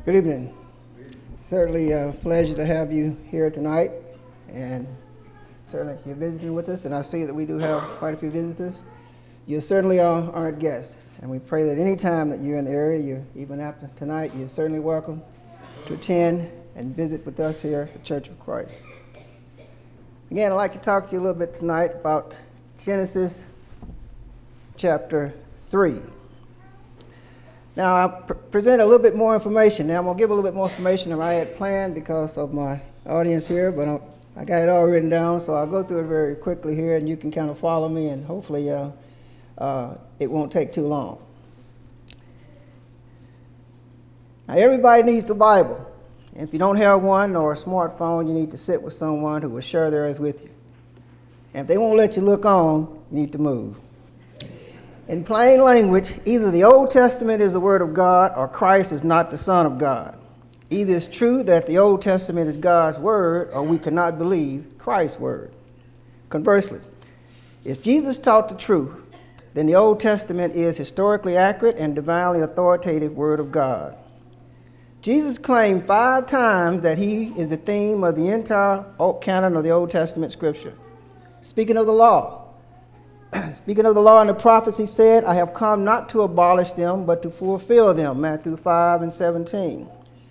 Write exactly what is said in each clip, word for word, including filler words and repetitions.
Good evening. It's certainly a pleasure to have you here tonight, and certainly you're visiting with us, and I see that we do have quite a few visitors. You certainly are our guests, and we pray that any time that you're in the area, you even after tonight, you're certainly welcome to attend and visit with us here at the Church of Christ. Again, I'd like to talk to you a little bit tonight about Genesis chapter three. Now, I'll pr- present a little bit more information. Now, I'm going to give a little bit more information than I had planned because of my audience here, but I'm, I got it all written down, so I'll go through it very quickly here, and you can kind of follow me, and hopefully uh, uh, it won't take too long. Now, everybody needs a Bible. If you don't have one or a smartphone, you need to sit with someone who will share theirs with you. And if they won't let you look on, you need to move. In plain language, either the Old Testament is the Word of God or Christ is not the Son of God. Either it's true that the Old Testament is God's Word or we cannot believe Christ's Word. Conversely, if Jesus taught the truth, then the Old Testament is historically accurate and divinely authoritative Word of God. Jesus claimed five times that he is the theme of the entire canon of the Old Testament Scripture. Speaking of the law, Speaking of the law and the prophets, he said, I have come not to abolish them, but to fulfill them, Matthew five and seventeen.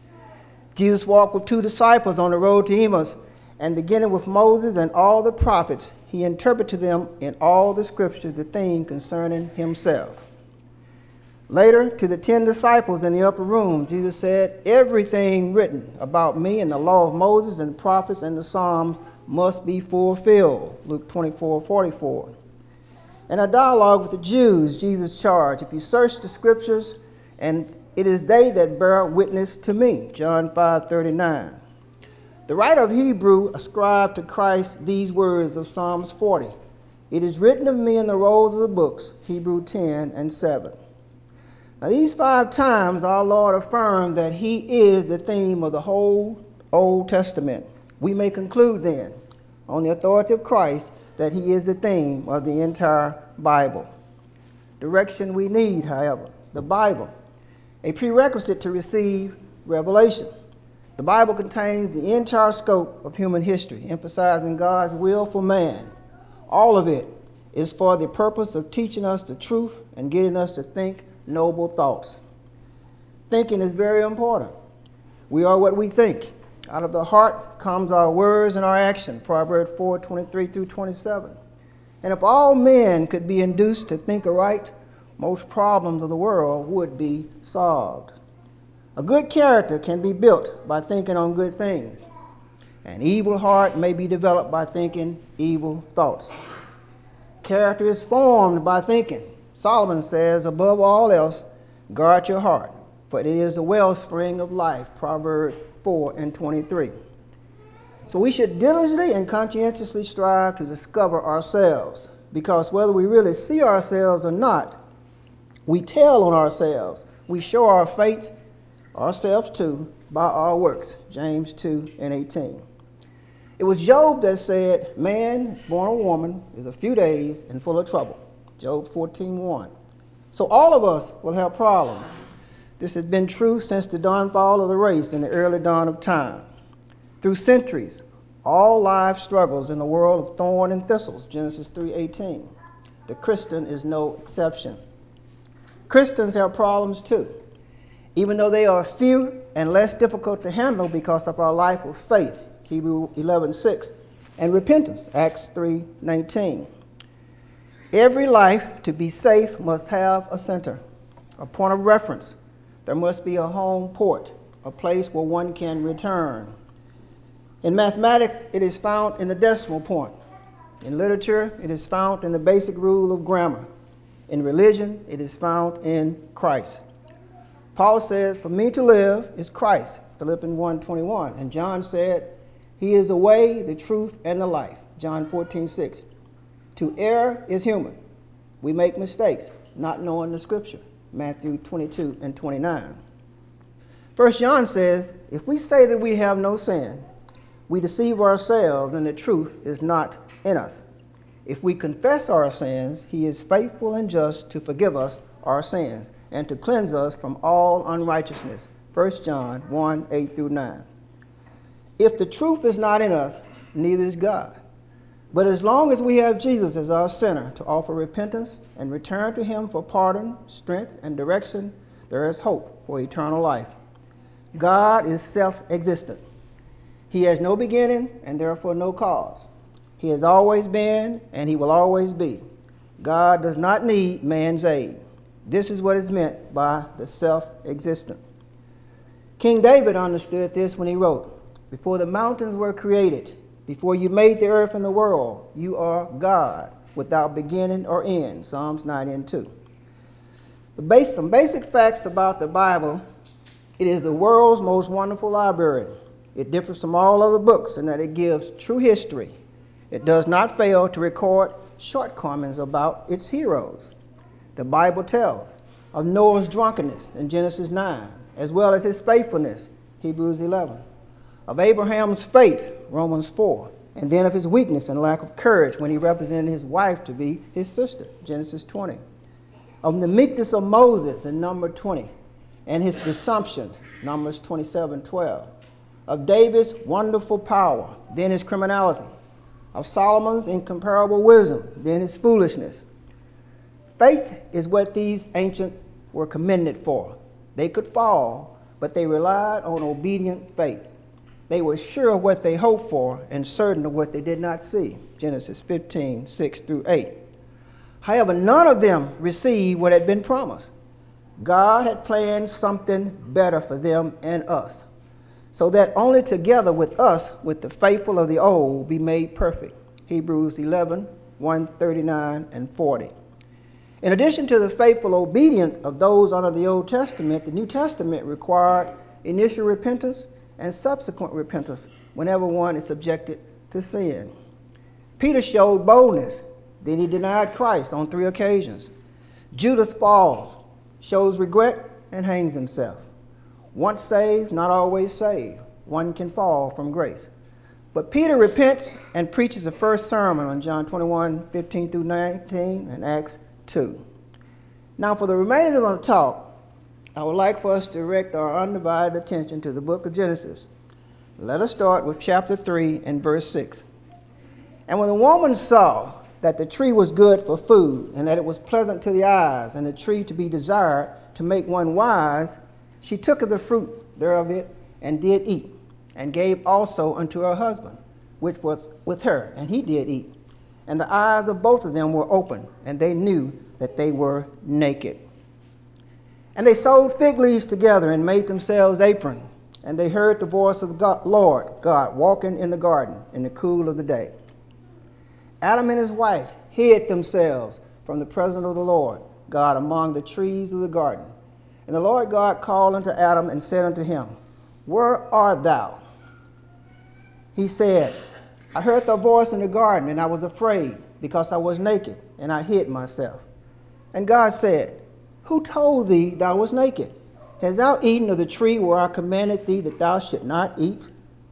Jesus walked with two disciples on the road to Emmaus, and beginning with Moses and all the prophets, he interpreted to them in all the scriptures the thing concerning himself. Later, to the ten disciples in the upper room, Jesus said, everything written about me in the law of Moses and the prophets and the Psalms must be fulfilled, Luke twenty-four forty-four. In a dialogue with the Jews, Jesus charged, if you search the scriptures, and it is they that bear witness to me, John five thirty-nine. The writer of Hebrew ascribed to Christ these words of Psalms forty. It is written of me in the rolls of the books, Hebrew ten and seven. Now these five times our Lord affirmed that he is the theme of the whole Old Testament. We may conclude then, on the authority of Christ, that he is the theme of the entire Bible. Direction we need, however, the Bible, a prerequisite to receive revelation. The Bible contains the entire scope of human history, emphasizing God's will for man. All of it is for the purpose of teaching us the truth and getting us to think noble thoughts. Thinking is very important. We are what we think. Out of the heart comes our words and our action, Proverbs four twenty-three through twenty-seven. And if all men could be induced to think aright, most problems of the world would be solved. A good character can be built by thinking on good things. An evil heart may be developed by thinking evil thoughts. Character is formed by thinking. Solomon says, above all else, guard your heart, for it is the wellspring of life, Proverbs four and twenty-three. So we should diligently and conscientiously strive to discover ourselves, because whether we really see ourselves or not, we tell on ourselves. We show our faith, ourselves too, by our works, James two and eighteen. It was Job that said, man born of woman is a few days and full of trouble, Job fourteen one. So all of us will have problems. This has been true since the downfall of the race in the early dawn of time. Through centuries, all life struggles in the world of thorn and thistles, Genesis three eighteen. The Christian is no exception. Christians have problems too, even though they are few and less difficult to handle because of our life of faith, Hebrews eleven six, and repentance, Acts three nineteen. Every life to be safe must have a center, a point of reference. There must be a home port, a place where one can return. In mathematics, it is found in the decimal point. In literature, it is found in the basic rule of grammar. In religion, it is found in Christ. Paul says, for me to live is Christ, Philippians one twenty-one. And John said, he is the way, the truth, and the life, John fourteen six. To err is human. We make mistakes, not knowing the scripture, Matthew twenty-two and twenty-nine. First John says, if we say that we have no sin, we deceive ourselves and the truth is not in us. If we confess our sins, he is faithful and just to forgive us our sins and to cleanse us from all unrighteousness, First John one, eight through nine. If the truth is not in us, neither is God. But as long as we have Jesus as our center to offer repentance and return to him for pardon, strength, and direction, there is hope for eternal life. God is self-existent. He has no beginning and therefore no cause. He has always been and he will always be. God does not need man's aid. This is what is meant by the self-existent. King David understood this when he wrote, "Before the mountains were created, before you made the earth and the world, you are God, without beginning or end." Psalms ninety and two. The base, some basic facts about the Bible: it is the world's most wonderful library. It differs from all other books in that it gives true history. It does not fail to record shortcomings about its heroes. The Bible tells of Noah's drunkenness in Genesis nine, as well as his faithfulness, Hebrews eleven. Of Abraham's faith, Romans four, and then of his weakness and lack of courage when he represented his wife to be his sister, Genesis twenty. Of the meekness of Moses in Number twenty, and his presumption, Numbers twenty-seven twelve. Of David's wonderful power, then his criminality. Of Solomon's incomparable wisdom, then his foolishness. Faith is what these ancients were commended for. They could fall, but they relied on obedient faith. They were sure of what they hoped for and certain of what they did not see. Genesis fifteen, six through eight. However, none of them received what had been promised. God had planned something better for them and us, so that only together with us would the faithful of the old be made perfect. Hebrews eleven, one thirty-nine and forty. In addition to the faithful obedience of those under the Old Testament, the New Testament required initial repentance and subsequent repentance whenever one is subjected to sin. Peter showed boldness, then he denied Christ on three occasions. Judas falls, shows regret, and hangs himself. Once saved, not always saved. One can fall from grace. But Peter repents and preaches the first sermon on John twenty-one, fifteen through nineteen, and Acts two. Now, for the remainder of the talk, I would like for us to direct our undivided attention to the book of Genesis. Let us start with chapter three and verse six. And when the woman saw that the tree was good for food, and that it was pleasant to the eyes, and the tree to be desired to make one wise, she took of the fruit thereof it, and did eat, and gave also unto her husband, which was with her, and he did eat. And the eyes of both of them were open, and they knew that they were naked. And they sewed fig leaves together, and made themselves aprons. And they heard the voice of the Lord God walking in the garden in the cool of the day. Adam and his wife hid themselves from the presence of the Lord God among the trees of the garden. And the Lord God called unto Adam and said unto him, Where art thou? He said, I heard thy voice in the garden, and I was afraid, because I was naked, and I hid myself. And God said, Who told thee thou wast naked? Hast thou eaten of the tree where I commanded thee that thou should not eat?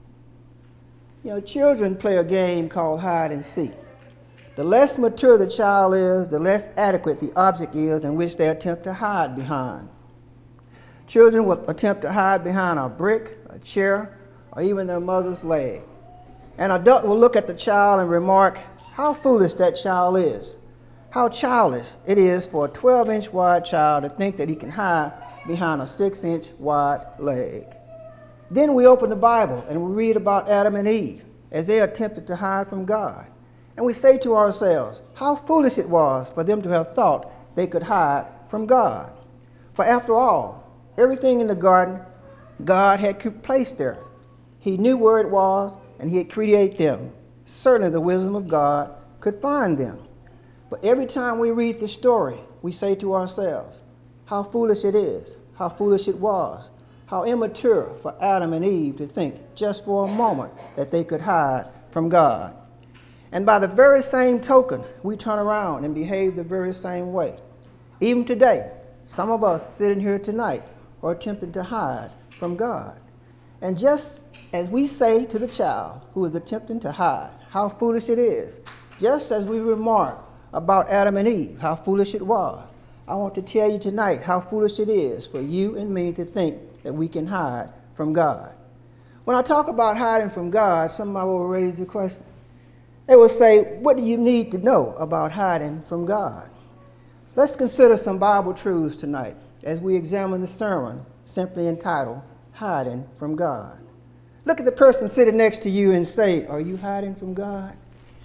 You know, children play a game called hide and seek. The less mature the child is, the less adequate the object is in which they attempt to hide behind. Children will attempt to hide behind a brick, a chair, or even their mother's leg. An adult will look at the child and remark how foolish that child is, how childish it is for a twelve-inch wide child to think that he can hide behind a six-inch wide leg. Then we open the Bible and we read about Adam and Eve as they attempted to hide from God. And we say to ourselves, how foolish it was for them to have thought they could hide from God. For after all, everything in the garden God had placed there. He knew where it was, and he had created them. Certainly the wisdom of God could find them. But every time we read the story, we say to ourselves, how foolish it is, how foolish it was, how immature for Adam and Eve to think just for a moment that they could hide from God. And by the very same token, we turn around and behave the very same way. Even today, some of us sitting here tonight are attempting to hide from God. And just as we say to the child who is attempting to hide how foolish it is, just as we remark about Adam and Eve, how foolish it was, I want to tell you tonight how foolish it is for you and me to think that we can hide from God. When I talk about hiding from God, somebody will raise the question. They will say, what do you need to know about hiding from God? Let's consider some Bible truths tonight as we examine the sermon simply entitled, Hiding from God. Look at the person sitting next to you and say, are you hiding from God?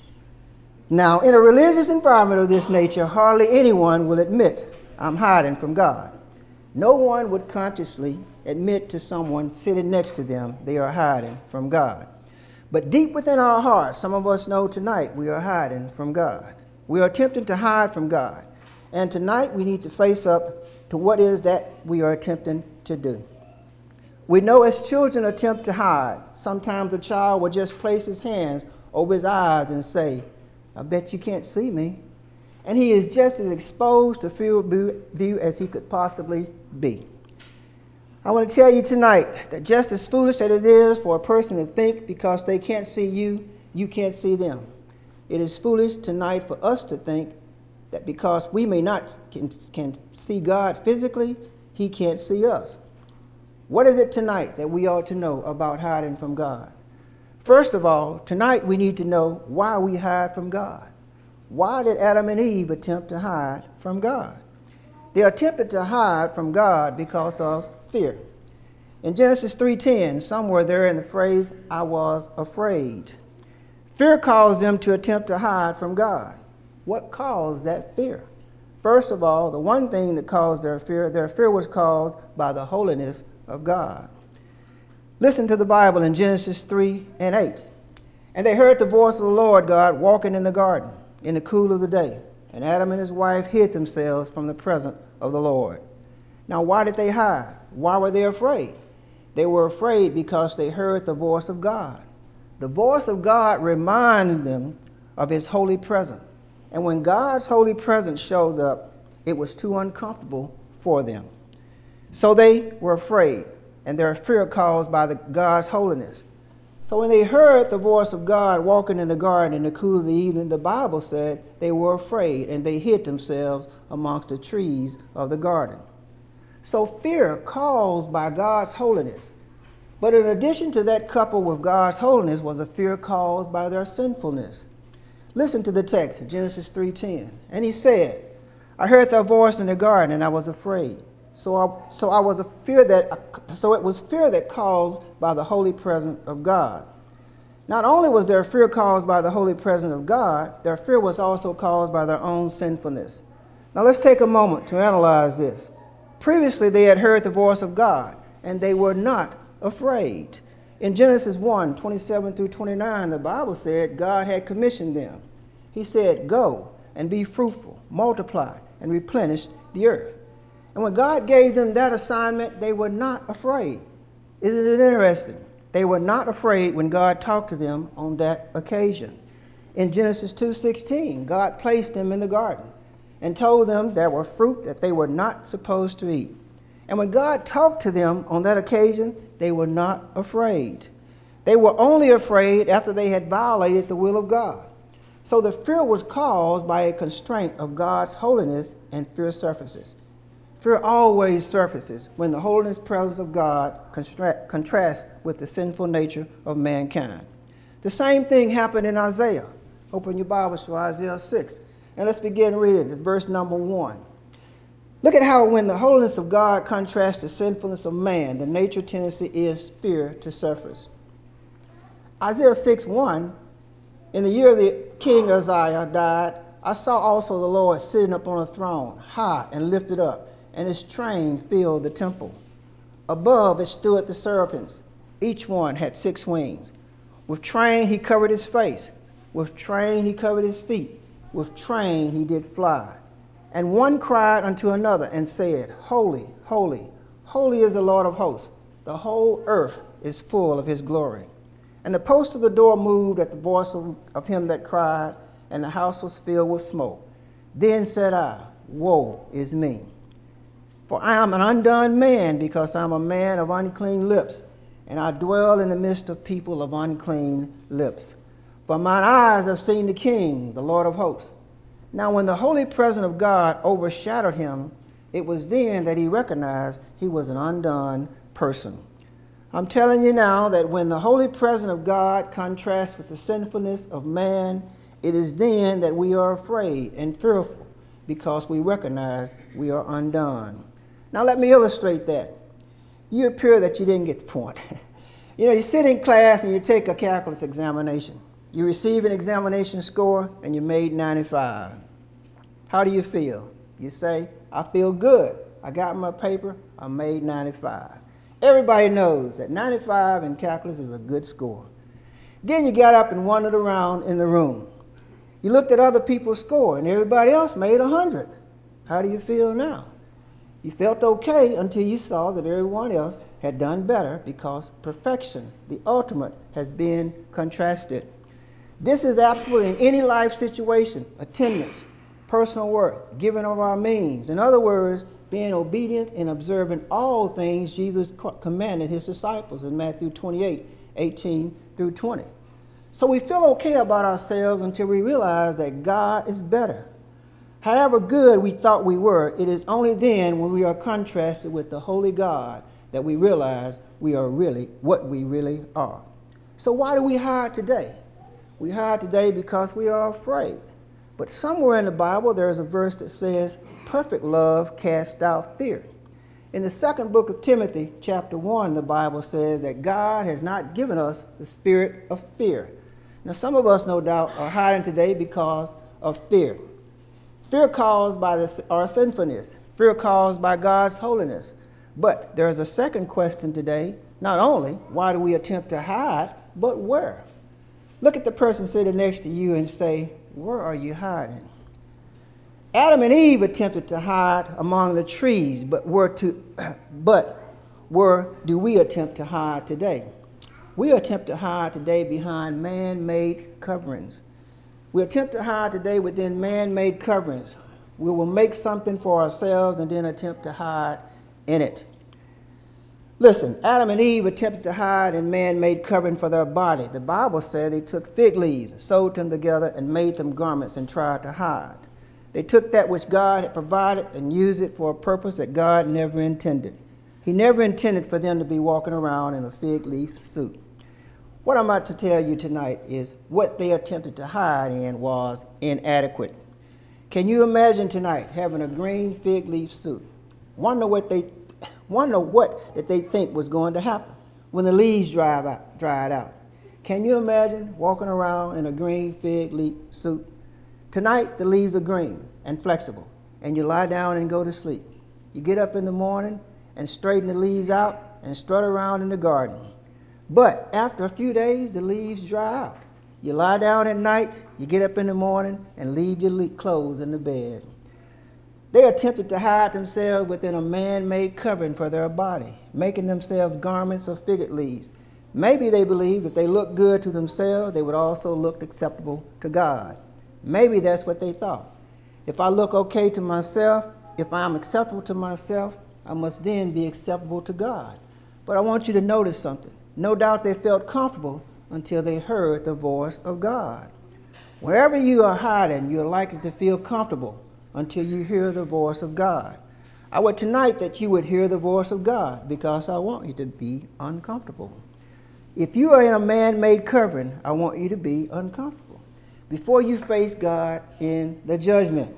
Now, in a religious environment of this nature, hardly anyone will admit, I'm hiding from God. No one would consciously admit to someone sitting next to them they are hiding from God. But deep within our hearts, some of us know tonight we are hiding from God. We are attempting to hide from God. And tonight we need to face up to what is that we are attempting to do. We know as children attempt to hide. Sometimes a child will just place his hands over his eyes and say, I bet you can't see me. And he is just as exposed to field view as he could possibly be. I want to tell you tonight that just as foolish as it is for a person to think because they can't see you, you can't see them. It is foolish tonight for us to think that because we may not can, can see God physically, he can't see us. What is it tonight that we ought to know about hiding from God? First of all, tonight we need to know why we hide from God. Why did Adam and Eve attempt to hide from God? They attempted to hide from God because of fear. In Genesis three ten, somewhere there in the phrase, I was afraid. Fear caused them to attempt to hide from God. What caused that fear? First of all, the one thing that caused their fear, their fear was caused by the holiness of God. Listen to the Bible in Genesis three and eight. And they heard the voice of the Lord God walking in the garden in the cool of the day. And Adam and his wife hid themselves from the presence of the Lord. Now, why did they hide? Why were they afraid? They were afraid because they heard the voice of God. The voice of God reminded them of his holy presence. And when God's holy presence showed up, it was too uncomfortable for them. So they were afraid, and their fear caused by the God's holiness. So when they heard the voice of God walking in the garden in the cool of the evening, the Bible said they were afraid and they hid themselves amongst the trees of the garden. So fear caused by God's holiness. But in addition to that, coupled with God's holiness was a fear caused by their sinfulness. Listen to the text, Genesis three ten. And he said, I heard thy voice in the garden and I was afraid. So I, so I was a fear that so it was fear that caused by the holy presence of God. Not only was their fear caused by the holy presence of God, their fear was also caused by their own sinfulness. Now let's take a moment to analyze this. Previously they had heard the voice of God and they were not afraid. In Genesis one, twenty-seven through twenty-nine, the Bible said God had commissioned them. He said, go and be fruitful, multiply, and replenish the earth. And when God gave them that assignment, they were not afraid. Isn't it interesting? They were not afraid when God talked to them on that occasion. In Genesis two sixteen, God placed them in the garden and told them there were fruit that they were not supposed to eat. And when God talked to them on that occasion, they were not afraid. They were only afraid after they had violated the will of God. So the fear was caused by a constraint of God's holiness, and fear surfaces. Fear always surfaces when the holiness presence of God constra- contrasts with the sinful nature of mankind. The same thing happened in Isaiah. Open your Bibles to Isaiah six. And let's begin reading at verse number one. Look at how when the holiness of God contrasts the sinfulness of man, the nature tendency is fear to surface. Isaiah six one, in the year the king Uzziah died, I saw also the Lord sitting upon a throne, high and lifted up, and his train filled the temple. Above it stood the seraphims. Each one had six wings. With train he covered his face. With train he covered his feet. With train he did fly. And one cried unto another and said, Holy, holy, holy is the Lord of hosts. The whole earth is full of his glory. And the post of the door moved at the voice of, of him that cried, and the house was filled with smoke. Then said I, Woe is me! For I am an undone man, because I am a man of unclean lips, and I dwell in the midst of people of unclean lips. For mine eyes have seen the King, the Lord of hosts. Now when the holy presence of God overshadowed him, it was then that he recognized he was an undone person. I'm telling you now that when the holy presence of God contrasts with the sinfulness of man, it is then that we are afraid and fearful because we recognize we are undone. Now let me illustrate that. You appear that you didn't get the point. You know, you sit in class and you take a calculus examination. You receive an examination score and you made ninety-five. How do you feel? You say, I feel good. I got my paper, I made ninety-five. Everybody knows that ninety-five in calculus is a good score. Then you got up and wandered around in the room. You looked at other people's score and everybody else made one hundred. How do you feel now? You felt okay until you saw that everyone else had done better because perfection, the ultimate, has been contrasted. This is applicable in any life situation: attendance, personal work, giving of our means. In other words, being obedient and observing all things Jesus commanded his disciples in Matthew twenty-eight, eighteen through twenty. So we feel okay about ourselves until we realize that God is better. However good we thought we were, it is only then when we are contrasted with the holy God that we realize we are really what we really are. So why do we hide today? We hide today because we are afraid. But somewhere in the Bible there is a verse that says, perfect love casts out fear. In the second book of Timothy, chapter one, the Bible says that God has not given us the spirit of fear. Now some of us, no doubt, are hiding today because of fear. Fear caused by this, our sinfulness. Fear caused by God's holiness. But there is a second question today. Not only why do we attempt to hide, but where? Look at the person sitting next to you and say, where are you hiding? Adam and Eve attempted to hide among the trees, but where to but where do we attempt to hide today? We attempt to hide today behind man-made coverings. We attempt to hide today within man-made coverings. We will make something for ourselves and then attempt to hide in it. Listen, Adam and Eve attempted to hide in man-made covering for their body. The Bible said they took fig leaves, sewed them together, and made them garments and tried to hide. They took that which God had provided and used it for a purpose that God never intended. He never intended for them to be walking around in a fig leaf suit. What I'm about to tell you tonight is what they attempted to hide in was inadequate. Can you imagine tonight having a green fig leaf suit? Wonder what they wonder what that they think was going to happen when the leaves dried out, dried out. Can you imagine walking around in a green fig leaf suit? Tonight the leaves are green and flexible, and you lie down and go to sleep. You get up in the morning and straighten the leaves out and strut around in the garden. But after a few days, the leaves dry out. You lie down at night, you get up in the morning, and leave your clothes in the bed. They attempted to hide themselves within a man-made covering for their body, making themselves garments of fig leaves. Maybe they believed if they looked good to themselves, they would also look acceptable to God. Maybe that's what they thought. If I look okay to myself, if I'm acceptable to myself, I must then be acceptable to God. But I want you to notice something. No doubt they felt comfortable until they heard the voice of God. Wherever you are hiding, you're likely to feel comfortable until you hear the voice of God. I would tonight that you would hear the voice of God because I want you to be uncomfortable. If you are in a man-made covering, I want you to be uncomfortable before you face God in the judgment.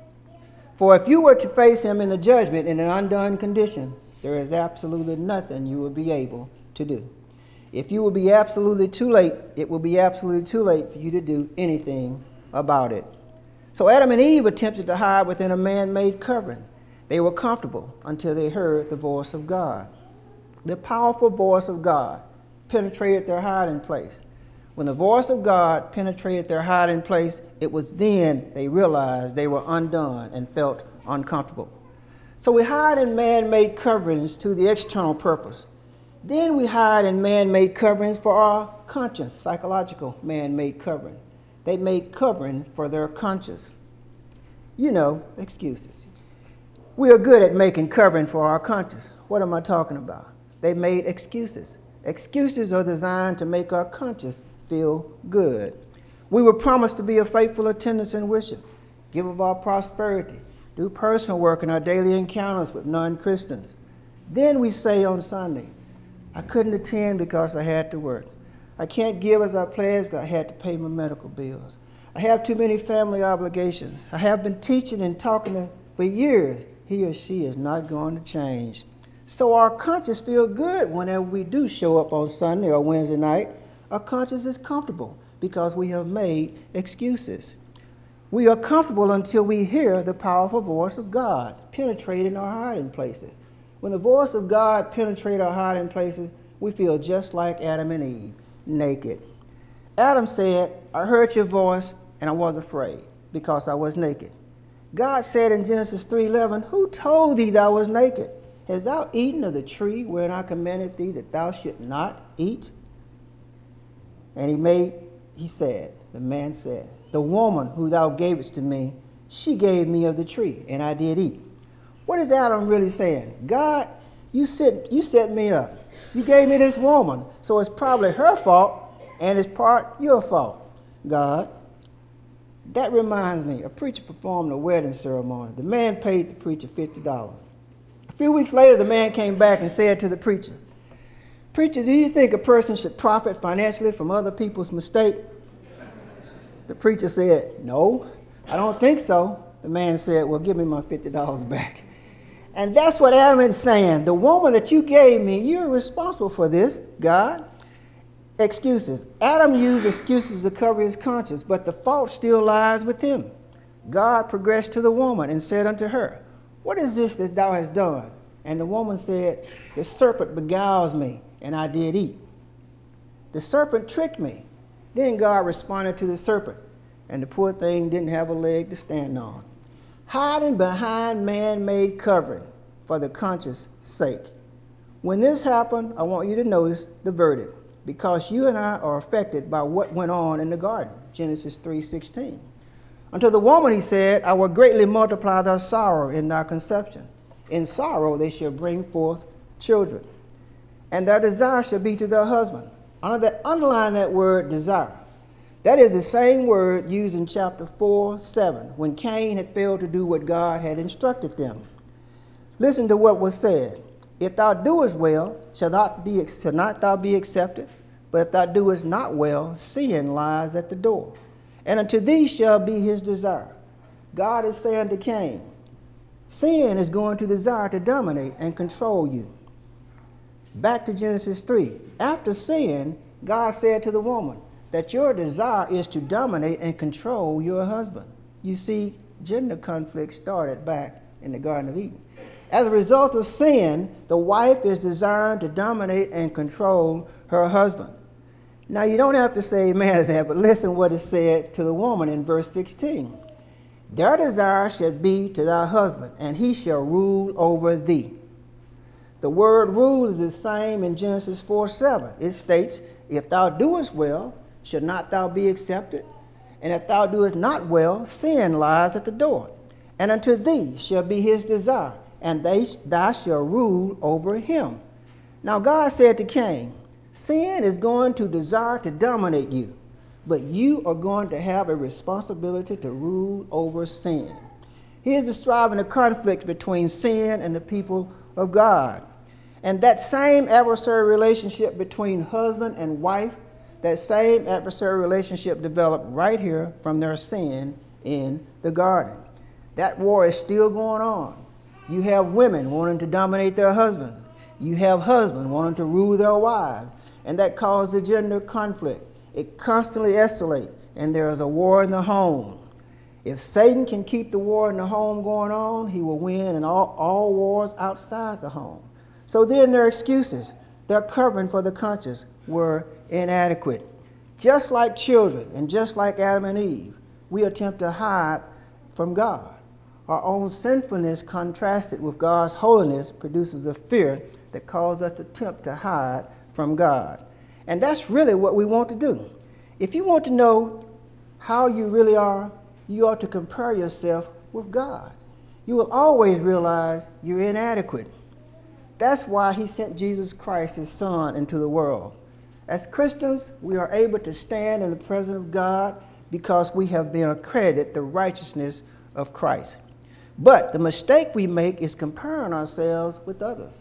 For if you were to face him in the judgment in an undone condition, there is absolutely nothing you will be able to do. If you will be absolutely too late, it will be absolutely too late for you to do anything about it. So Adam and Eve attempted to hide within a man-made covering. They were comfortable until they heard the voice of God. The powerful voice of God penetrated their hiding place. When the voice of God penetrated their hiding place, it was then they realized they were undone and felt uncomfortable. So we hide in man-made coverings to the external purpose. Then we hide in man-made coverings for our conscience, psychological man-made covering. They made covering for their conscience. You know, excuses. We are good at making covering for our conscience. What am I talking about? They made excuses. Excuses are designed to make our conscience feel good. We were promised to be a faithful attendance in worship, give of our prosperity, do personal work in our daily encounters with non-Christians. Then we say on Sunday, I couldn't attend because I had to work. I can't give as I pledged because I had to pay my medical bills. I have too many family obligations. I have been teaching and talking to, for years. He or she is not going to change. So our conscience feels good whenever we do show up on Sunday or Wednesday night. Our conscience is comfortable because we have made excuses. We are comfortable until we hear the powerful voice of God penetrating our hiding places. When the voice of God penetrates our hiding places, we feel just like Adam and Eve, naked. Adam said, I heard your voice and I was afraid because I was naked. God said in Genesis three eleven, who told thee thou was naked? Hast thou eaten of the tree wherein I commanded thee that thou should not eat? And he made, he said, the man said, the woman who thou gavest to me, she gave me of the tree, and I did eat. What is Adam really saying? God, you set, you set me up. You gave me this woman, so it's probably her fault, and it's part your fault, God. That reminds me, a preacher performed a wedding ceremony. The man paid the preacher fifty dollars. A few weeks later, the man came back and said to the preacher, Preacher, do you think a person should profit financially from other people's mistake? The preacher said, no, I don't think so. The man said, well, give me my fifty dollars back. And that's what Adam is saying. The woman that you gave me, you're responsible for this, God. Excuses. Adam used excuses to cover his conscience, but the fault still lies with him. God progressed to the woman and said unto her, what is this that thou hast done? And the woman said, the serpent beguiles me, and I did eat. The serpent tricked me. Then God responded to the serpent, and the poor thing didn't have a leg to stand on. Hiding behind man-made covering for the conscience sake. When this happened, I want you to notice the verdict, because you and I are affected by what went on in the garden, Genesis three sixteen. Unto the woman he said, I will greatly multiply thy sorrow in thy conception. In sorrow they shall bring forth children, and their desire shall be to their husband. Under that, underline that word desire. That is the same word used in chapter four seven, when Cain had failed to do what God had instructed them. Listen to what was said. If thou doest well, shall not, be, shall not thou be accepted? But if thou doest not well, sin lies at the door. And unto thee shall be his desire. God is saying to Cain, sin is going to desire to dominate and control you. Back to Genesis three. After sin, God said to the woman that your desire is to dominate and control your husband. You see, gender conflict started back in the Garden of Eden. As a result of sin, the wife is desiring to dominate and control her husband. Now, you don't have to say amen to that, but listen what is said to the woman in verse sixteen. Their desire shall be to thy husband, and he shall rule over thee. The word rule is the same in Genesis four seven. It states, if thou doest well, shall not thou be accepted? And if thou doest not well, sin lies at the door. And unto thee shall be his desire, and they, thou shalt rule over him. Now God said to Cain, sin is going to desire to dominate you, but you are going to have a responsibility to rule over sin. He is describing a conflict between sin and the people of God. And that same adversary relationship between husband and wife, that same adversary relationship developed right here from their sin in the garden. That war is still going on. You have women wanting to dominate their husbands. You have husbands wanting to rule their wives. And that caused the gender conflict. It constantly escalates, and there is a war in the home. If Satan can keep the war in the home going on, he will win in all, all wars outside the home. So then their excuses, their covering for the conscience, were inadequate. Just like children and just like Adam and Eve, we attempt to hide from God. Our own sinfulness contrasted with God's holiness produces a fear that causes us to attempt to hide from God. And that's really what we want to do. If you want to know how you really are, you ought to compare yourself with God. You will always realize you're inadequate. That's why he sent Jesus Christ, his son, into the world. As Christians, we are able to stand in the presence of God because we have been accredited the righteousness of Christ. But the mistake we make is comparing ourselves with others.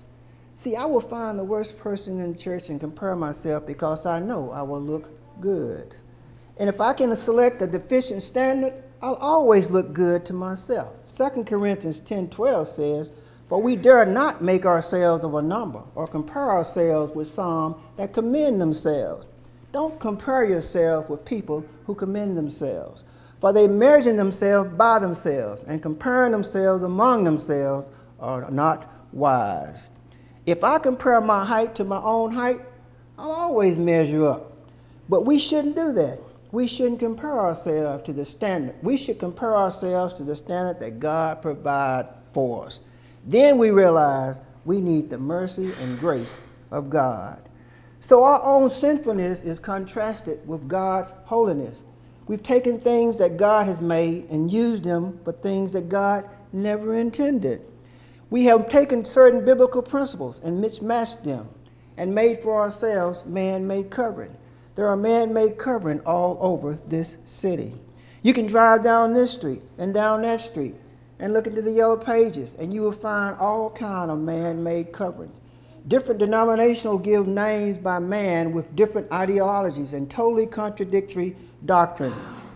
See, I will find the worst person in church and compare myself because I know I will look good. And if I can select a deficient standard, I'll always look good to myself. Second Corinthians ten twelve says, "For we dare not make ourselves of a number or compare ourselves with some that commend themselves." Don't compare yourself with people who commend themselves, for they measure themselves by themselves, and comparing themselves among themselves are not wise. If I compare my height to my own height, I'll always measure up. But we shouldn't do that. We shouldn't compare ourselves to the standard. We should compare ourselves to the standard that God provides for us. Then we realize we need the mercy and grace of God. So our own sinfulness is contrasted with God's holiness. We've taken things that God has made and used them for things that God never intended. We have taken certain biblical principles and mismatched them and made for ourselves man-made covering. There are man-made covering all over this city. You can drive down this street and down that street and look into the yellow pages, and you will find all kind of man-made coverings. Different denominations give names by man with different ideologies and totally contradictory doctrine.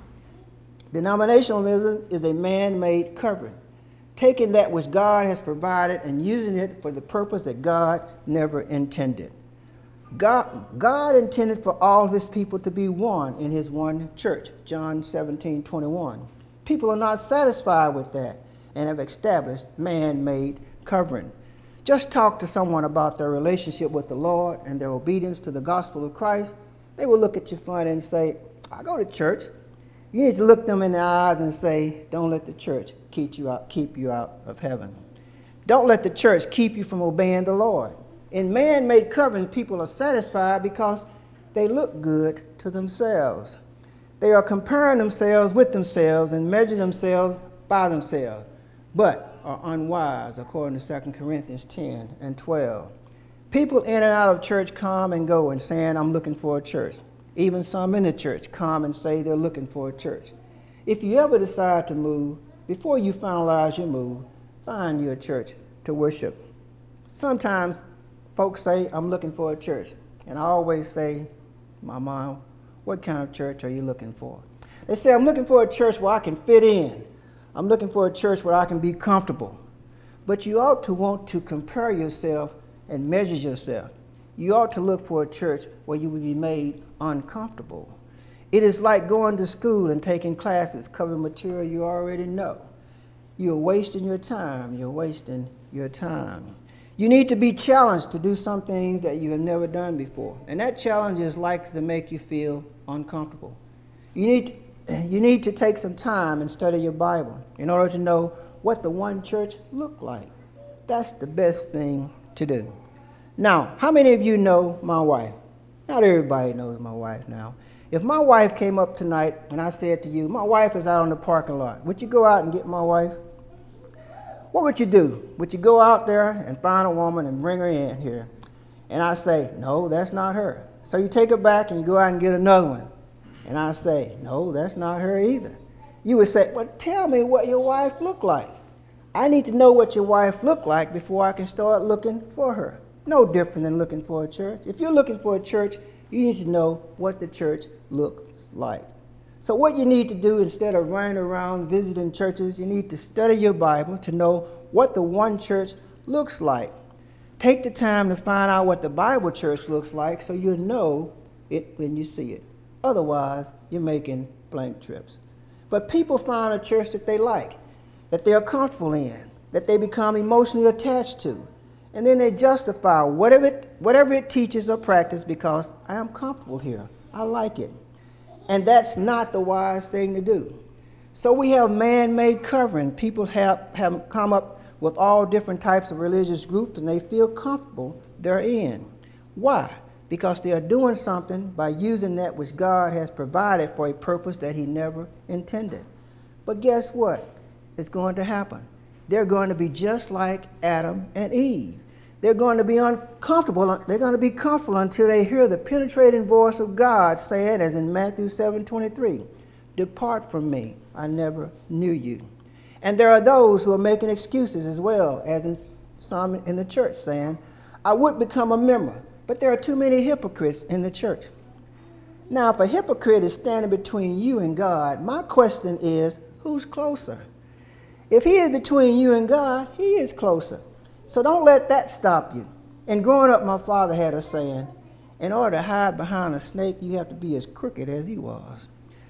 Denominationalism is a man-made covering, taking that which God has provided and using it for the purpose that God never intended. God, God intended for all of his people to be one in his one church, John seventeen twenty-one. People are not satisfied with that and have established man-made covering. Just talk to someone about their relationship with the Lord and their obedience to the gospel of Christ. They will look at you funny and say, "I go to church." You need to look them in the eyes and say, "Don't let the church keep you out, keep you out of heaven. Don't let the church keep you from obeying the Lord." In man-made coverings, people are satisfied because they look good to themselves. They are comparing themselves with themselves and measuring themselves by themselves, but are unwise, according to Second Corinthians ten and twelve. People in and out of church come and go and saying, "I'm looking for a church." Even some in the church come and say they're looking for a church. If you ever decide to move, before you finalize your move, find you a church to worship. Sometimes folks say, "I'm looking for a church." And I always say, "My mom, what kind of church are you looking for?" They say, "I'm looking for a church where I can fit in. I'm looking for a church where I can be comfortable." But you ought to want to compare yourself and measure yourself. You ought to look for a church where you will be made uncomfortable. It is like going to school and taking classes covering material you already know. You're wasting your time. You're wasting your time. You need to be challenged to do some things that you have never done before. And that challenge is likely to make you feel uncomfortable. You need to, you need to take some time and study your Bible in order to know what the one church looked like. That's the best thing to do. Now, how many of you know my wife? Not everybody knows my wife now. If my wife came up tonight and I said to you, "My wife is out in the parking lot," would you go out and get my wife? What would you do? Would you go out there and find a woman and bring her in here? And I say, "No, that's not her." So you take her back and you go out and get another one. And I say, "No, that's not her either." You would say, "Well, tell me what your wife looked like." I need to know what your wife looked like before I can start looking for her. No different than looking for a church. If you're looking for a church, you need to know what the church looks like. So what you need to do, instead of running around visiting churches, you need to study your Bible to know what the one church looks like. Take the time to find out what the Bible church looks like so you'll know it when you see it. Otherwise, you're making blank trips. But people find a church that they like, that they are comfortable in, that they become emotionally attached to. And then they justify whatever it, whatever it teaches or practices because I am comfortable here. I like it. And that's not the wise thing to do. So we have man-made covering. People have, have come up with all different types of religious groups and they feel comfortable therein. Why? Because they are doing something by using that which God has provided for a purpose that he never intended. But guess what? It's going to happen. They're going to be just like Adam and Eve. They're going to be uncomfortable. They're going to be comfortable until they hear the penetrating voice of God saying, as in Matthew seven twenty-three, "Depart from me, I never knew you." And there are those who are making excuses as well, as in some in the church saying, I would become a member, but there are too many hypocrites in the church. Now, if a hypocrite is standing between you and God, my question is, who's closer? If he is between you and God, he is closer. So don't let that stop you. And growing up, my father had a saying, in order to hide behind a snake, you have to be as crooked as he was.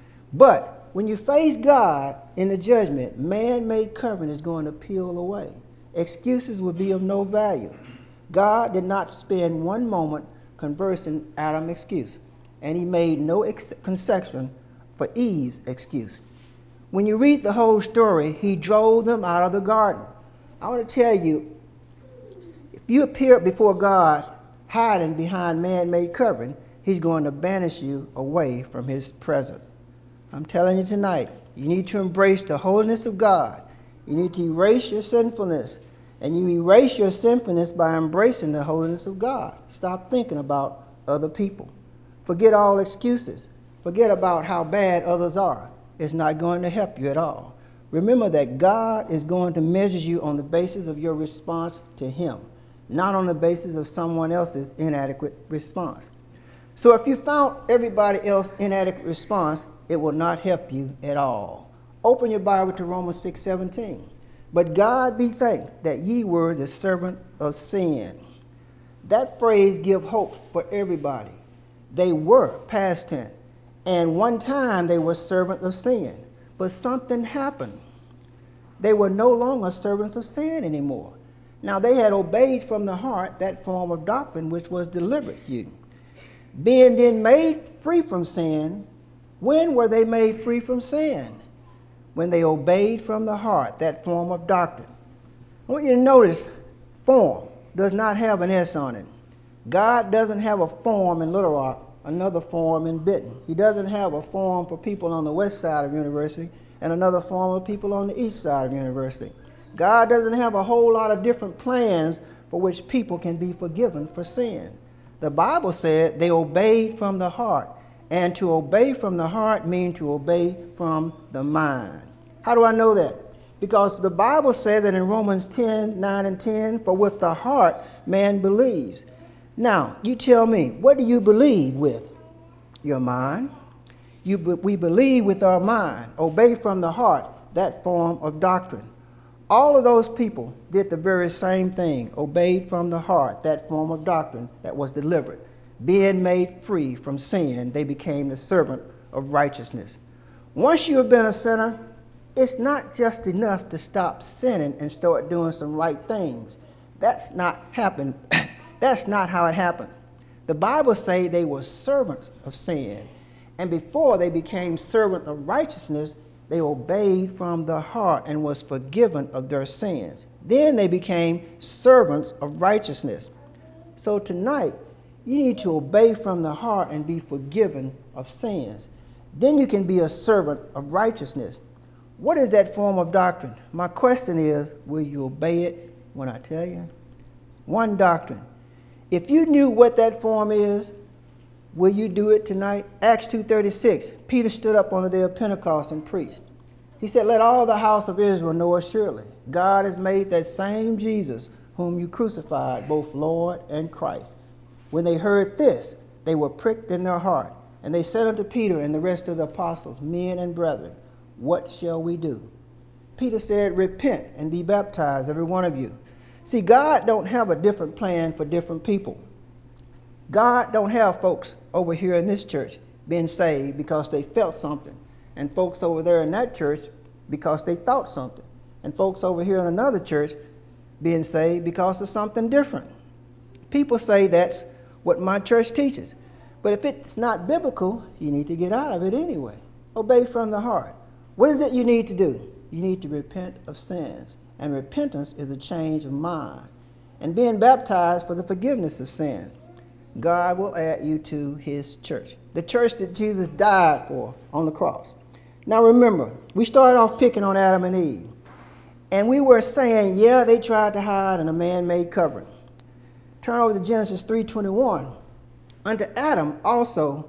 But when you face God in the judgment, man-made covering is going to peel away. Excuses will be of no value. God did not spend one moment conversing Adam's excuse, and he made no ex- concession for Eve's excuse. When you read the whole story, he drove them out of the garden. I want to tell you, if you appear before God hiding behind man-made covering, he's going to banish you away from his presence. I'm telling you tonight, you need to embrace the holiness of God. You need to erase your sinfulness. And you erase your sinfulness by embracing the holiness of God. Stop thinking about other people. Forget all excuses. Forget about how bad others are. It's not going to help you at all. Remember that God is going to measure you on the basis of your response to him, not on the basis of someone else's inadequate response. So if you found everybody else's inadequate response, it will not help you at all. Open your Bible to Romans six seventeen. But God be thanked that ye were the servant of sin. That phrase gives hope for everybody. They were past tense. And one time they were servants of sin. But something happened. They were no longer servants of sin anymore. Now they had obeyed from the heart that form of doctrine which was delivered to you. Being then made free from sin, when were they made free from sin? When they obeyed from the heart that form of doctrine. I want you to notice form does not have an S on it. God doesn't have a form in Little Rock, another form in Benton. He doesn't have a form for people on the west side of University and another form for people on the east side of University. God doesn't have a whole lot of different plans for which people can be forgiven for sin. The Bible said they obeyed from the heart. And to obey from the heart means to obey from the mind. How do I know that? Because the Bible said that in Romans ten, nine and ten, for with the heart man believes. Now, you tell me, what do you believe with? Your mind. You, we believe with our mind. Obey from the heart, that form of doctrine. All of those people did the very same thing, obeyed from the heart, that form of doctrine that was delivered. Being made free from sin, they became the servant of righteousness. Once you have been a sinner, it's not just enough to stop sinning and start doing some right things. That's not happened. That's not how it happened. The Bible says they were servants of sin. And before they became servants of righteousness, they obeyed from the heart and was forgiven of their sins. Then they became servants of righteousness. So tonight, you need to obey from the heart and be forgiven of sins. Then you can be a servant of righteousness. What is that form of doctrine? My question is, will you obey it when I tell you? One doctrine. If you knew what that form is, will you do it tonight? Acts two thirty-six. Peter stood up on the day of Pentecost and preached. He said, let all the house of Israel know assuredly, God has made that same Jesus whom you crucified, both Lord and Christ. When they heard this, they were pricked in their heart. And they said unto Peter and the rest of the apostles, men and brethren, what shall we do? Peter said, repent and be baptized, every one of you. See, God don't have a different plan for different people. God don't have folks over here in this church being saved because they felt something, and folks over there in that church because they thought something, and folks over here in another church being saved because of something different. People say that's what my church teaches. But if it's not biblical, you need to get out of it anyway. Obey from the heart. What is it you need to do? You need to repent of sins. And repentance is a change of mind. And being baptized for the forgiveness of sins. God will add you to his church. The church that Jesus died for on the cross. Now remember, we started off picking on Adam and Eve. And we were saying, yeah, they tried to hide in a man-made covering. Turn over to Genesis three twenty-one. Unto Adam also,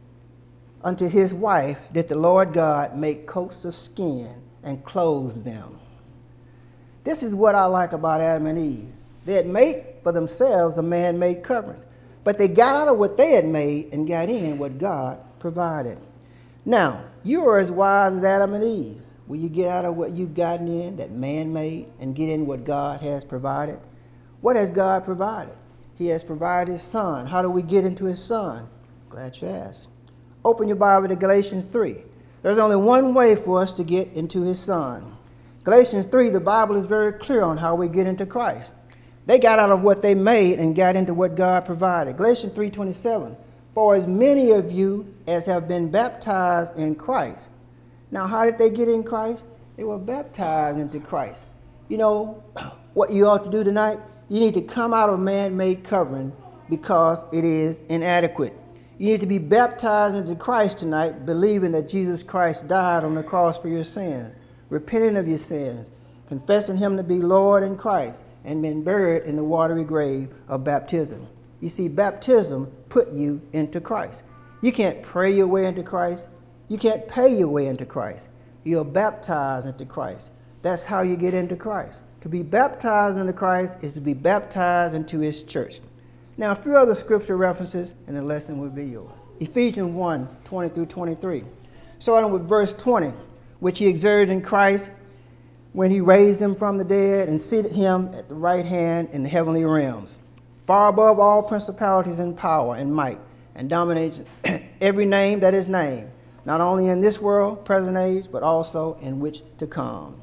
unto his wife, did the Lord God make coats of skin and clothe them. This is what I like about Adam and Eve. They had made for themselves a man-made covering. But they got out of what they had made and got in what God provided. Now, you are as wise as Adam and Eve. Will you get out of what you've gotten in, that man made, and get in what God has provided? What has God provided? He has provided his Son. How do we get into his Son? Glad you asked. Open your Bible to Galatians three. There's only one way for us to get into his Son. Galatians three, the Bible is very clear on how we get into Christ. They got out of what they made and got into what God provided. Galatians three twenty-seven. For as many of you as have been baptized in Christ. Now, how did they get in Christ? They were baptized into Christ. You know what you ought to do tonight? You need to come out of man-made covering because it is inadequate. You need to be baptized into Christ tonight, believing that Jesus Christ died on the cross for your sins, repenting of your sins, confessing him to be Lord and Christ, and been buried in the watery grave of baptism. You see, baptism put you into Christ. You can't pray your way into Christ. You can't pay your way into Christ. You're baptized into Christ. That's how you get into Christ. To be baptized into Christ is to be baptized into his church. Now, a few other scripture references, and the lesson will be yours. Ephesians one, twenty through twenty-three. Starting with verse twenty, which he exerted in Christ when he raised him from the dead and seated him at the right hand in the heavenly realms, far above all principalities and power and might and domination, every name that is named, not only in this world, present age, but also in which to come.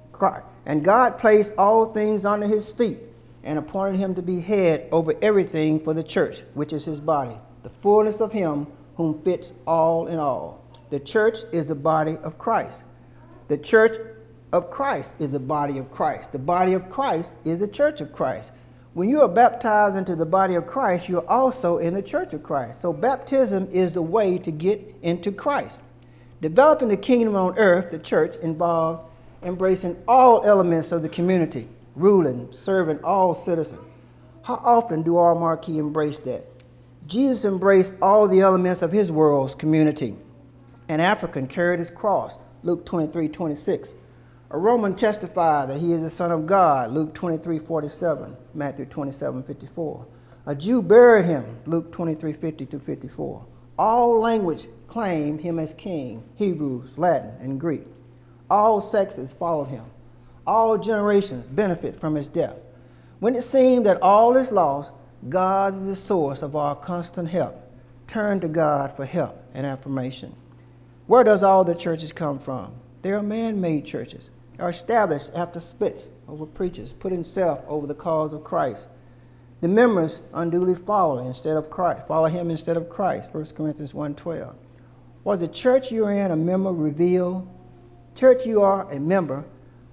And God placed all things under his feet and appointed him to be head over everything for the church, which is his body, the fullness of him whom fits all in all. The church is the body of Christ. The church of Christ is the body of Christ. The body of Christ is the church of Christ. When you are baptized into the body of Christ, you're also in the church of Christ. So baptism is the way to get into Christ. Developing the kingdom on earth, the church, involves embracing all elements of the community, ruling, serving all citizens. How often do our Marquis embrace that? Jesus embraced all the elements of his world's community. An African carried his cross, Luke twenty-three twenty-six. A Roman testified that he is the Son of God, Luke twenty-three forty-seven, Matthew twenty-seven fifty-four. A Jew buried him, Luke twenty-three fifty to fifty-four. All language claimed him as king, Hebrews, Latin, and Greek. All sexes followed him. All generations benefit from his death. When it seemed that all is lost, God is the source of our constant help. Turn to God for help and affirmation. Where does all the churches come from? They are man-made churches. They are established after splits over preachers, putting self over the cause of Christ. The members unduly follow instead of Christ, follow him instead of Christ, First Corinthians one twelve. Was the church you're in a member revealed? Church you are a member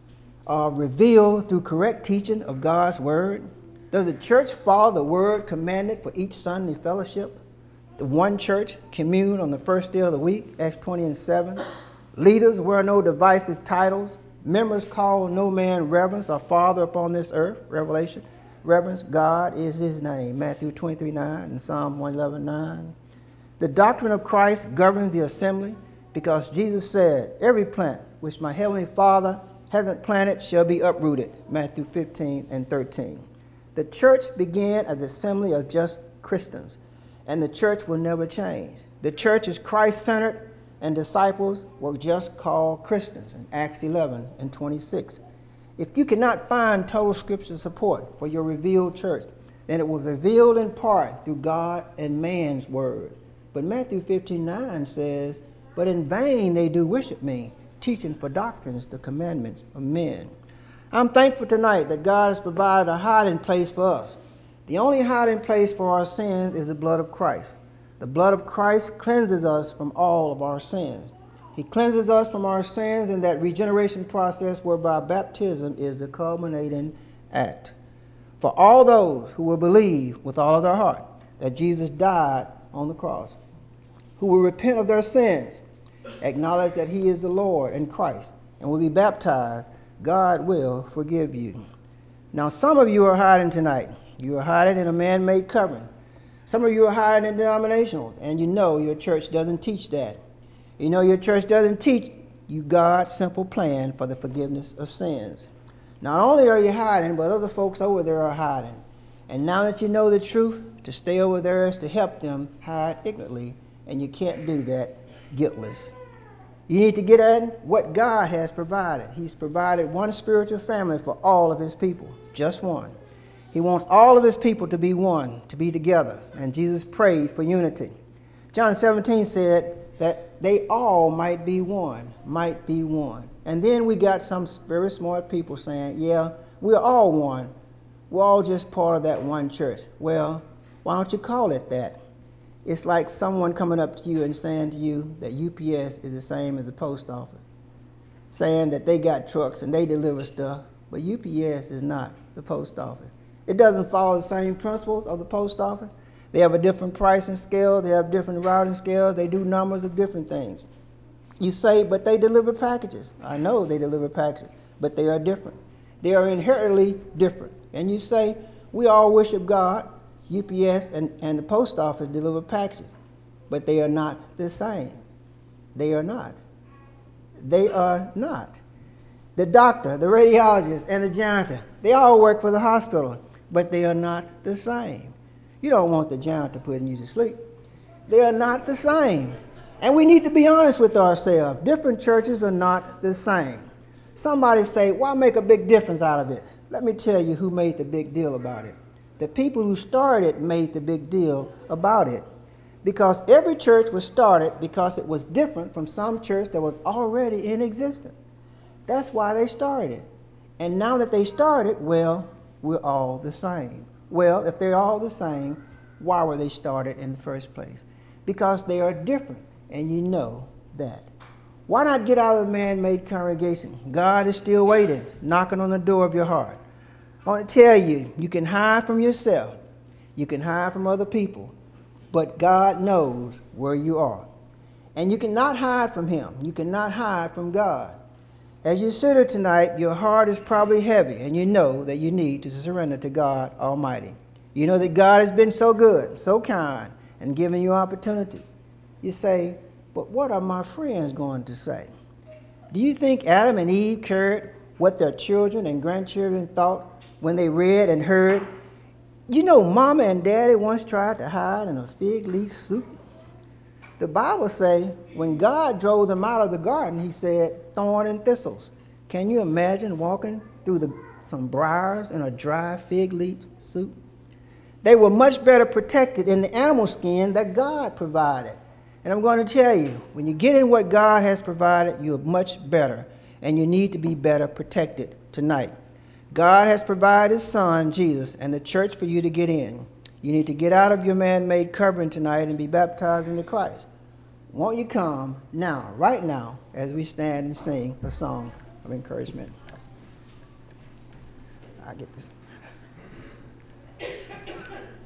are revealed through correct teaching of God's word? Does the church follow the word commanded for each Sunday fellowship? The one church commune on the first day of the week, Acts twenty and seven. Leaders wear no divisive titles. Members call no man reverence or father upon this earth, Revelation. Reverence, God is his name, Matthew twenty-three nine and Psalm one eleven nine. The doctrine of Christ governs the assembly because Jesus said, every plant which my heavenly Father hasn't planted shall be uprooted, Matthew fifteen and thirteen. The church began as an assembly of just Christians, and the church will never change. The church is Christ-centered, and disciples were just called Christians in Acts eleven and twenty-six. If you cannot find total scripture support for your revealed church, then it was revealed in part through God and man's word. But Matthew fifteen nine says, but in vain they do worship me, teaching for doctrines the commandments of men. I'm thankful tonight that God has provided a hiding place for us. The only hiding place for our sins is the blood of Christ. The blood of Christ cleanses us from all of our sins. He cleanses us from our sins in that regeneration process whereby baptism is the culminating act. For all those who will believe with all of their heart that Jesus died on the cross, who will repent of their sins, acknowledge that he is the Lord and Christ, and will be baptized, God will forgive you. Now, some of you are hiding tonight. You are hiding in a man-made covering. Some of you are hiding in denominationals, and you know your church doesn't teach that. You know your church doesn't teach you God's simple plan for the forgiveness of sins. Not only are you hiding, but other folks over there are hiding. And now that you know the truth, to stay over there is to help them hide ignorantly, and you can't do that guiltless. You need to get at what God has provided. He's provided one spiritual family for all of his people, just one. He wants all of his people to be one, to be together, and Jesus prayed for unity. John seventeen said that they all might be one, might be one. And then we got some very smart people saying, yeah, we're all one. We're all just part of that one church. Well, why don't you call it that? It's like someone coming up to you and saying to you that U P S is the same as the post office, saying that they got trucks and they deliver stuff, but U P S is not the post office. It doesn't follow the same principles of the post office. They have a different pricing scale, they have different routing scales, they do numbers of different things. You say, but they deliver packages. I know they deliver packages, but they are different. They are inherently different. And you say, we all worship God. U P S and, and the post office deliver packages, but they are not the same. They are not. They are not. The doctor, the radiologist, and the janitor, they all work for the hospital, but they are not the same. You don't want the janitor putting you to sleep. They are not the same. And we need to be honest with ourselves. Different churches are not the same. Somebody say, why make a big difference out of it? Let me tell you who made the big deal about it. The people who started made the big deal about it. Because every church was started because it was different from some church that was already in existence. That's why they started. And now that they started, well, we're all the same. Well, if they're all the same, why were they started in the first place? Because they are different, and you know that. Why not get out of the man-made congregation? God is still waiting, knocking on the door of your heart. I want to tell you, you can hide from yourself. You can hide from other people. But God knows where you are. And you cannot hide from him. You cannot hide from God. As you sit here tonight, your heart is probably heavy, and you know that you need to surrender to God Almighty. You know that God has been so good, so kind, and given you opportunity. You say, but what are my friends going to say? Do you think Adam and Eve cared what their children and grandchildren thought when they read and heard? You know, Mama and Daddy once tried to hide in a fig leaf soup. The Bible says when God drove them out of the garden, he said, thorn and thistles. Can you imagine walking through the, some briars in a dry fig leaf soup? They were much better protected in the animal skin that God provided. And I'm going to tell you, when you get in what God has provided, you're much better. And you need to be better protected tonight. God has provided his son, Jesus, and the church for you to get in. You need to get out of your man-made covering tonight and be baptized into Christ. Won't you come now, right now, as we stand and sing a song of encouragement? I get this.